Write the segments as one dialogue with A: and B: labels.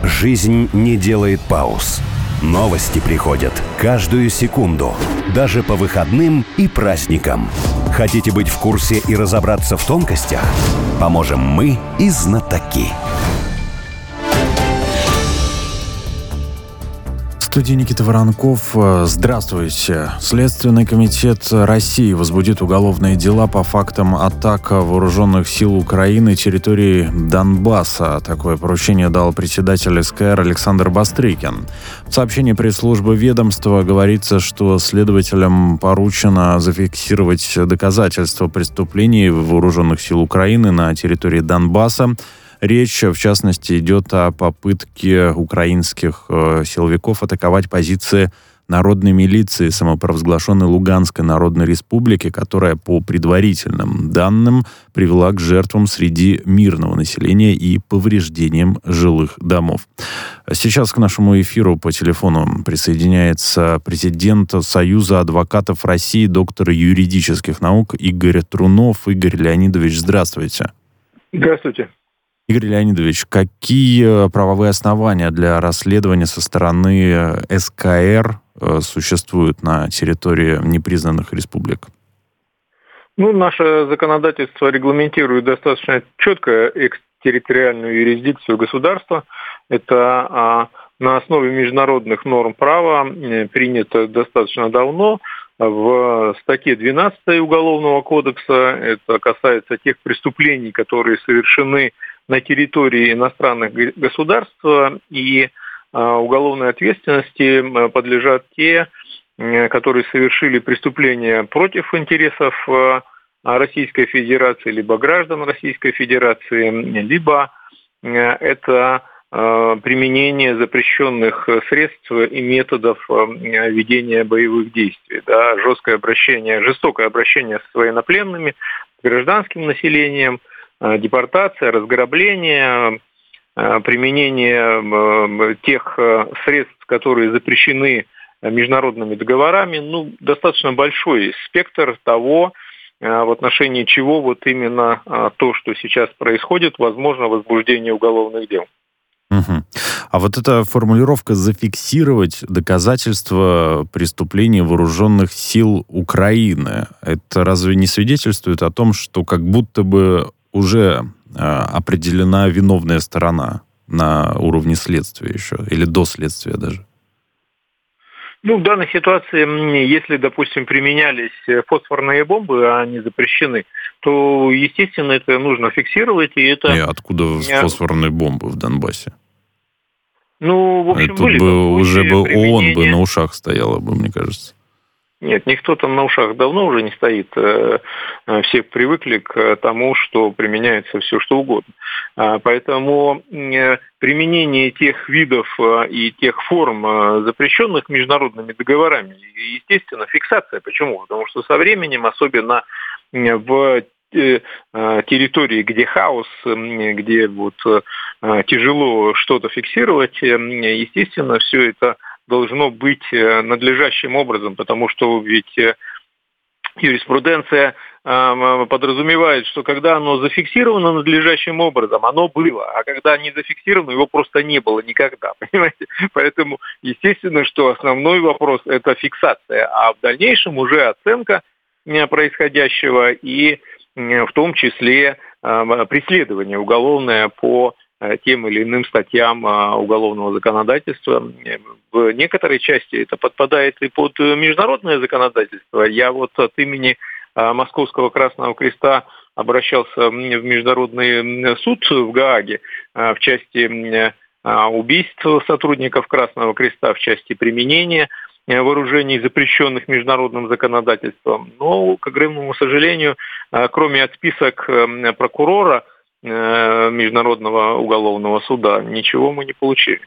A: Жизнь не делает пауз. Новости приходят каждую секунду, даже по выходным и праздникам. Хотите быть в курсе и разобраться в тонкостях? Поможем мы и знатоки.
B: В студии Никита Воронков. Здравствуйте. Следственный комитет России возбудит уголовные дела по фактам атак вооруженных сил Украины территории Донбасса. Такое поручение дал председатель СКР Александр Бастрыкин. В сообщении пресс-службы ведомства говорится, что следователям поручено зафиксировать доказательства преступлений вооруженных сил Украины на территории Донбасса. Речь, в частности, идет о попытке украинских силовиков атаковать позиции народной милиции самопровозглашенной Луганской Народной Республики, которая, по предварительным данным, привела к жертвам среди мирного населения и повреждениям жилых домов. Сейчас к нашему эфиру по телефону присоединяется президент Союза адвокатов России, доктор юридических наук Игорь Трунов. Игорь Леонидович, здравствуйте.
C: Здравствуйте.
B: Игорь Леонидович, какие правовые основания для расследования со стороны СКР существуют на территории непризнанных республик?
C: Наше законодательство регламентирует достаточно четко экстерриториальную юрисдикцию государства. Это на основе международных норм права принято достаточно давно. В статье 12 Уголовного кодекса это касается тех преступлений, которые совершены на территории иностранных государств, и уголовной ответственности подлежат те, которые совершили преступления против интересов Российской Федерации, либо граждан Российской Федерации, либо это применение запрещенных средств и методов ведения боевых действий, жестокое обращение с военнопленными, с гражданским населением, депортация, разграбление, применение тех средств, которые запрещены международными договорами. Достаточно большой спектр того, в отношении чего именно то, что сейчас происходит, возможно возбуждение уголовных дел.
B: Угу. А эта формулировка «зафиксировать доказательства преступлений вооруженных сил Украины», это разве не свидетельствует о том, что как будто бы уже определена виновная сторона на уровне следствия еще, или до следствия даже?
C: В данной ситуации, если, допустим, применялись фосфорные бомбы, а они запрещены, то, естественно, это нужно фиксировать. И
B: откуда фосфорные бомбы в Донбассе?
C: В общем,
B: тут
C: были
B: бы уже бы
C: применения...
B: ООН бы на ушах стояла бы, мне кажется.
C: Нет, никто там на ушах давно уже не стоит. Все привыкли к тому, что применяется все, что угодно. Поэтому применение тех видов и тех форм, запрещенных международными договорами, естественно, фиксация. Почему? Потому что со временем, особенно в территории, где хаос, где тяжело что-то фиксировать, естественно, все это должно быть надлежащим образом, потому что ведь юриспруденция подразумевает, что когда оно зафиксировано надлежащим образом, оно было, а когда не зафиксировано, его просто не было никогда, понимаете? Поэтому, естественно, что основной вопрос – это фиксация, а в дальнейшем уже оценка происходящего и в том числе преследование уголовное по тем или иным статьям уголовного законодательства. В некоторой части это подпадает и под международное законодательство. Я от имени Московского Красного Креста обращался в Международный суд в Гааге в части убийств сотрудников Красного Креста, в части применения вооружений, запрещенных международным законодательством. Но, к огромному сожалению, кроме отписок прокурора Международного уголовного суда, ничего мы не получили.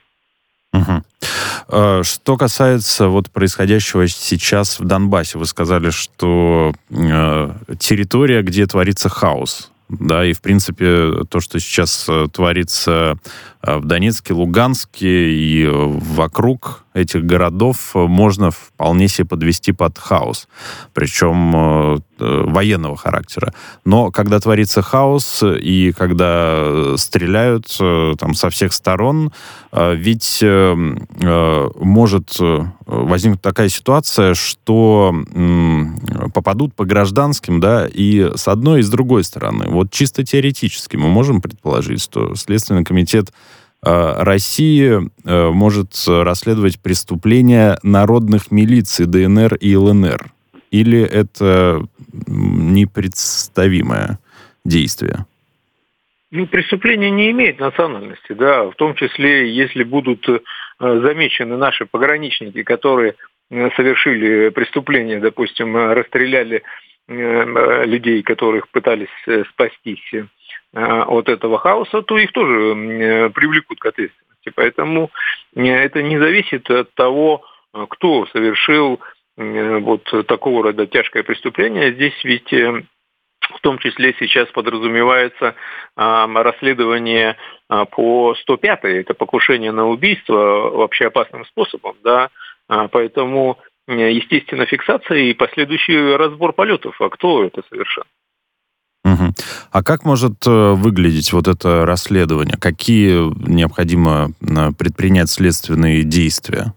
B: Угу. Что касается происходящего сейчас в Донбассе, вы сказали, что территория, где творится хаос, и в принципе то, что сейчас творится в Донецке, Луганске и вокруг этих городов можно вполне себе подвести под хаос, причем военного характера. Но когда творится хаос и когда стреляют там со всех сторон, ведь может возникнуть такая ситуация, что попадут по гражданским, да, и с одной, и с другой стороны. Вот чисто теоретически мы можем предположить, что Следственный комитет России может расследовать преступления народных милиций ДНР и ЛНР. Или это непредставимое действие?
C: Преступление не имеет национальности, да, в том числе, если будут замечены наши пограничники, которые совершили преступление, допустим, расстреляли людей, которых пытались спастись от этого хаоса, то их тоже привлекут к ответственности. Поэтому это не зависит от того, кто совершил вот такого рода тяжкое преступление. Здесь ведь в том числе сейчас подразумевается расследование по 105-й, это покушение на убийство вообще опасным способом, да, поэтому, естественно, фиксация и последующий разбор полетов, а кто это совершил.
B: Угу. А как может выглядеть вот это расследование? Какие необходимо предпринять следственные действия?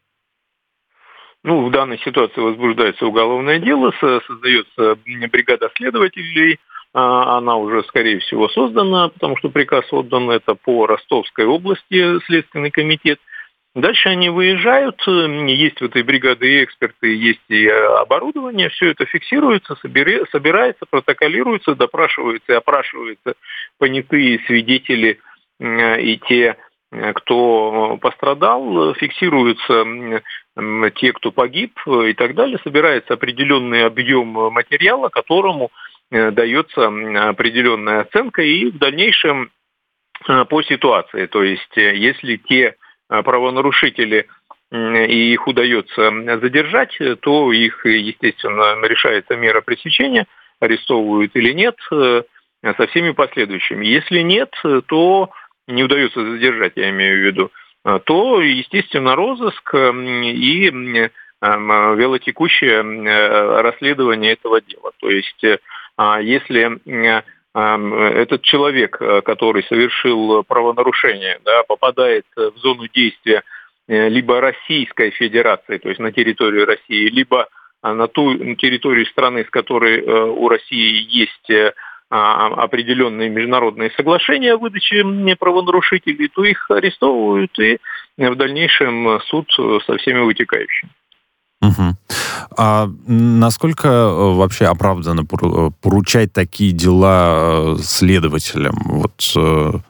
C: В данной ситуации возбуждается уголовное дело, создается бригада следователей, она уже, скорее всего, создана, потому что приказ отдан, это по Ростовской области Следственный комитет. Дальше они выезжают, есть в этой бригаде и эксперты, есть и оборудование, все это фиксируется, собирается, протоколируется, допрашивается и опрашивается понятые свидетели и те, кто пострадал, фиксируются те, кто погиб и так далее, собирается определенный объем материала, которому дается определенная оценка и в дальнейшем по ситуации. То есть если те правонарушители и их удается задержать, то их, естественно, решается мера пресечения, арестовывают или нет, со всеми последующими. Если нет, то не удается задержать, я имею в виду, то, естественно, розыск и вялотекущее расследование этого дела. То есть, если этот человек, который совершил правонарушение, да, попадает в зону действия либо Российской Федерации, то есть на территорию России, либо на ту территорию страны, с которой у России есть определенные международные соглашения о выдаче правонарушителей, то их арестовывают и в дальнейшем суд со всеми вытекающими.
B: Угу. А насколько вообще оправданно поручать такие дела следователям? Вот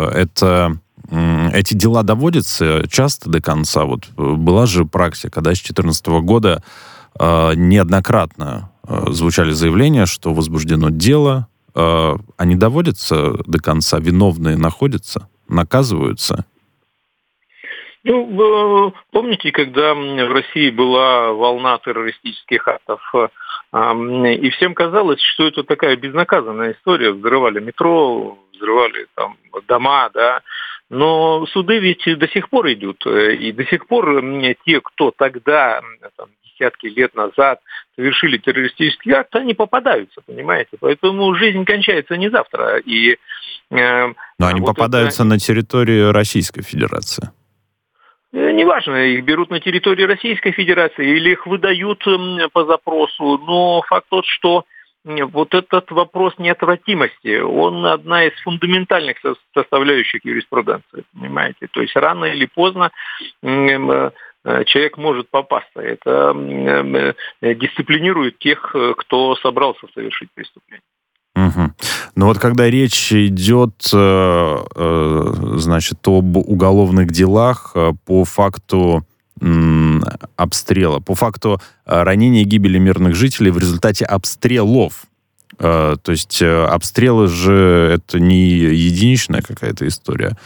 B: эти дела доводятся часто до конца? Вот была же практика, да, с 2014 года неоднократно звучали заявления, что возбуждено дело, они доводятся до конца, виновные находятся, наказываются?
C: Помните, когда в России была волна террористических актов, и всем казалось, что это такая безнаказанная история, взрывали метро, взрывали там дома, да, но суды ведь до сих пор идут, и до сих пор те, кто тогда, там, десятки лет назад совершили террористический акт, они попадаются, понимаете, поэтому жизнь кончается не завтра.
B: Но они вот попадаются на территории Российской Федерации.
C: Неважно, их берут на территории Российской Федерации или их выдают по запросу, но факт тот, что вот этот вопрос неотвратимости, он одна из фундаментальных составляющих юриспруденции, понимаете. То есть рано или поздно человек может попасться. Это дисциплинирует тех, кто собрался совершить преступление.
B: Угу. Но вот когда речь идет, значит, об уголовных делах по факту обстрела, по факту ранения и гибели мирных жителей в результате обстрелов. То есть обстрелы же это не единичная какая-то история.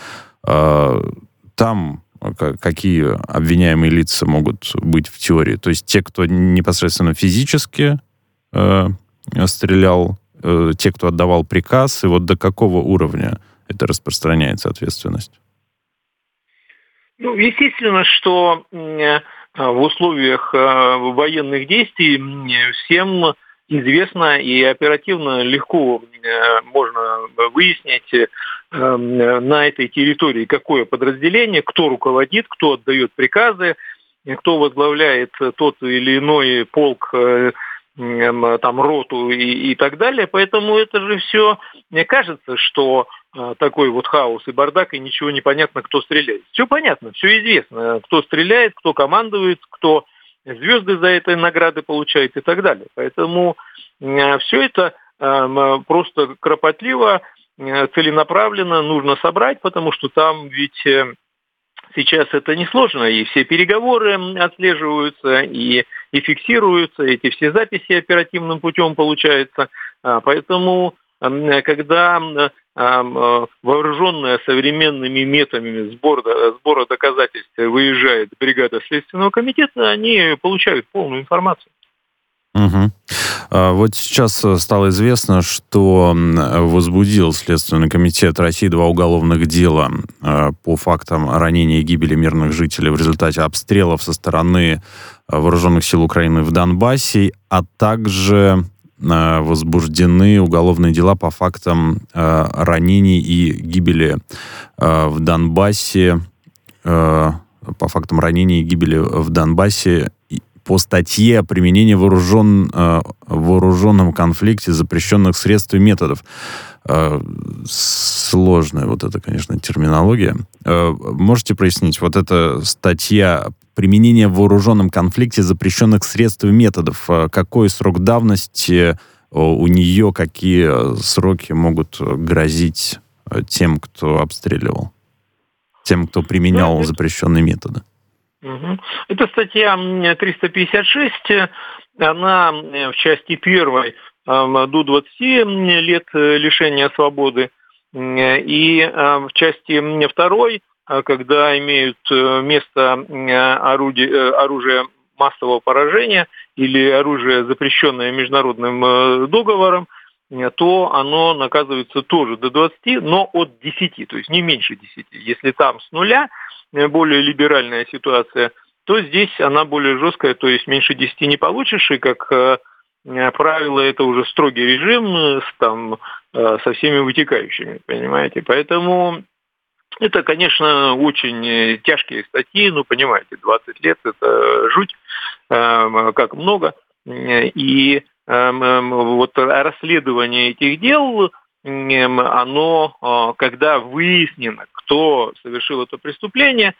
B: Там какие обвиняемые лица могут быть в теории? То есть те, кто непосредственно физически стрелял, те, кто отдавал приказ, и вот до какого уровня это распространяется ответственность?
C: Естественно, что в условиях военных действий всем известно и оперативно легко можно выяснить на этой территории, какое подразделение, кто руководит, кто отдает приказы, кто возглавляет тот или иной полк, там, роту и так далее. Поэтому это же все, мне кажется, что такой вот хаос и бардак, и ничего не понятно, кто стреляет. Все понятно, все известно, кто стреляет, кто командует, кто звезды за это награды получает и так далее. Поэтому все это просто кропотливо, целенаправленно нужно собрать, потому что там ведь сейчас это несложно, и все переговоры отслеживаются, и фиксируются, эти все записи оперативным путем получаются. Поэтому, когда вооруженная современными методами сбора доказательств выезжает бригада Следственного комитета, они получают полную информацию.
B: Угу. Вот сейчас стало известно, что возбудил Следственный комитет России 2 уголовных дела по фактам ранения и гибели мирных жителей в результате обстрелов со стороны вооруженных сил Украины в Донбассе, а также возбуждены уголовные дела по фактам ранений и гибели в Донбассе, по фактам ранений и гибели в Донбассе по статье о применении в вооруженном конфликте запрещенных средств и методов. Сложная вот эта, конечно, терминология. Можете прояснить, вот эта статья применения в вооруженном конфликте запрещенных средств и методов, какой срок давности у нее, какие сроки могут грозить тем, кто обстреливал, тем, кто применял запрещенные методы?
C: Это статья 356, она в части 1 до 20 лет лишения свободы, и в части 2, когда имеют место оружие массового поражения или оружие, запрещенное международным договором, то оно наказывается тоже до 20, но от 10, то есть не меньше 10. Если там с нуля более либеральная ситуация, то здесь она более жесткая, то есть меньше 10 не получишь, и, как правило, это уже строгий режим со всеми вытекающими, понимаете. Поэтому это, конечно, очень тяжкие статьи, понимаете, 20 лет – это жуть, как много. И вот расследование этих дел, оно, когда выяснено, кто совершил это преступление,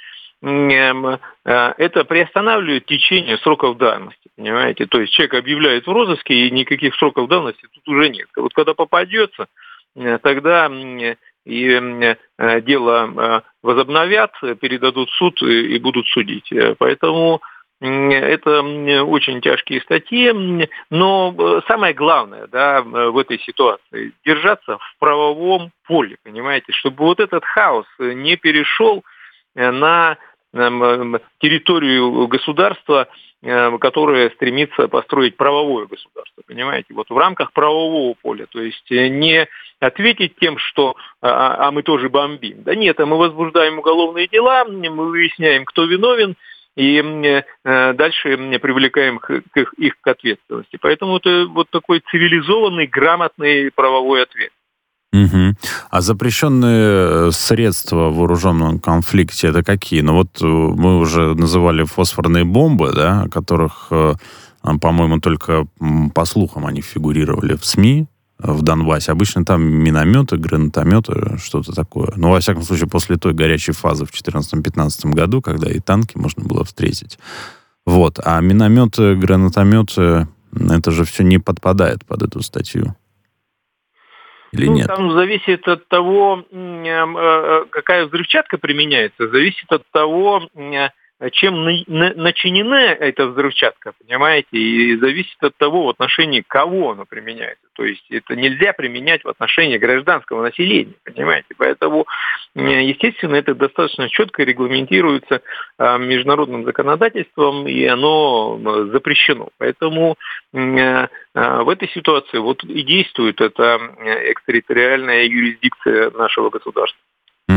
C: это приостанавливает течение сроков давности, понимаете? То есть человек объявляет в розыске, и никаких сроков давности тут уже нет. Вот когда попадется, тогда и дело возобновят, передадут в суд и будут судить. Поэтому это очень тяжкие статьи, но самое главное, в этой ситуации – держаться в правовом поле, понимаете, чтобы вот этот хаос не перешел на территорию государства, которое стремится построить правовое государство, понимаете, вот в рамках правового поля, то есть не ответить тем, что мы тоже бомбим, да нет, мы возбуждаем уголовные дела, мы выясняем, кто виновен, и дальше привлекаем их к ответственности. Поэтому это вот такой цивилизованный, грамотный правовой ответ.
B: Угу. А запрещенные средства в вооруженном конфликте это какие? Мы уже называли фосфорные бомбы, о которых, по-моему, только по слухам они фигурировали в СМИ в Донбассе. Обычно там минометы, гранатометы, что-то такое. Во всяком случае, после той горячей фазы в 2014-2015 году, когда и танки можно было встретить. А минометы, гранатометы, это же все не подпадает под эту статью. Или нет?
C: Там зависит от того, какая взрывчатка применяется, зависит от того, чем начинена эта взрывчатка, понимаете, и зависит от того, в отношении кого она применяется. То есть это нельзя применять в отношении гражданского населения, понимаете. Поэтому, естественно, это достаточно четко регламентируется международным законодательством, и оно запрещено. Поэтому в этой ситуации и действует эта экстерриториальная юрисдикция нашего государства.
B: Угу.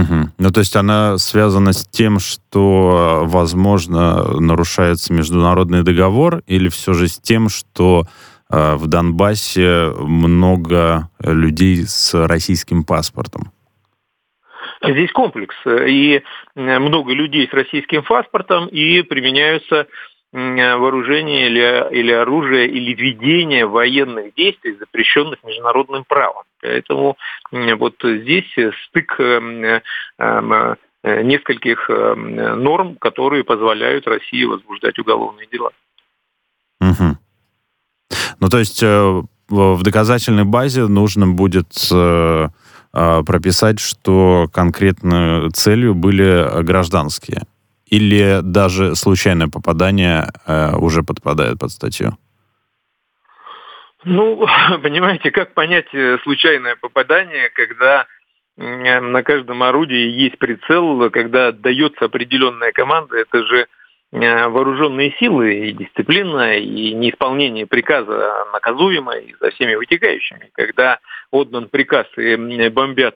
B: Ну, то есть она связана с тем, что, возможно, нарушается международный договор, или все же с тем, что в Донбассе много людей с российским паспортом?
C: Здесь комплекс. И много людей с российским паспортом, и применяются вооружение или оружие, или ведение военных действий, запрещенных международным правом. Поэтому вот здесь стык нескольких норм, которые позволяют России возбуждать уголовные дела.
B: Угу. Ну, то есть в доказательной базе нужно будет прописать, что конкретно целью были гражданские. Или даже случайное попадание уже подпадает под статью?
C: Ну, понимаете, как понять случайное попадание, когда на каждом орудии есть прицел, когда отдается определенная команда, это же вооруженные силы, и дисциплина, и неисполнение приказа наказуемо, и за всеми вытекающими. Когда отдан приказ и бомбят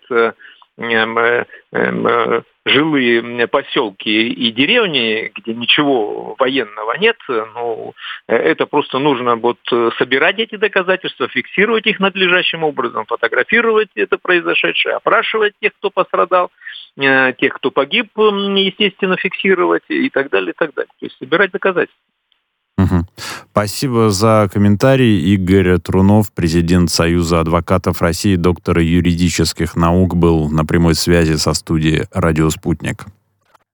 C: жилые поселки и деревни, где ничего военного нет, ну, это просто нужно вот собирать эти доказательства, фиксировать их надлежащим образом, фотографировать это произошедшее, опрашивать тех, кто пострадал, тех, кто погиб, естественно, фиксировать и так далее, и так далее. То есть собирать доказательства.
B: Угу. Спасибо за комментарий. Игорь Трунов, президент Союза адвокатов России, доктор юридических наук, был на прямой связи со студией «Радио Спутник».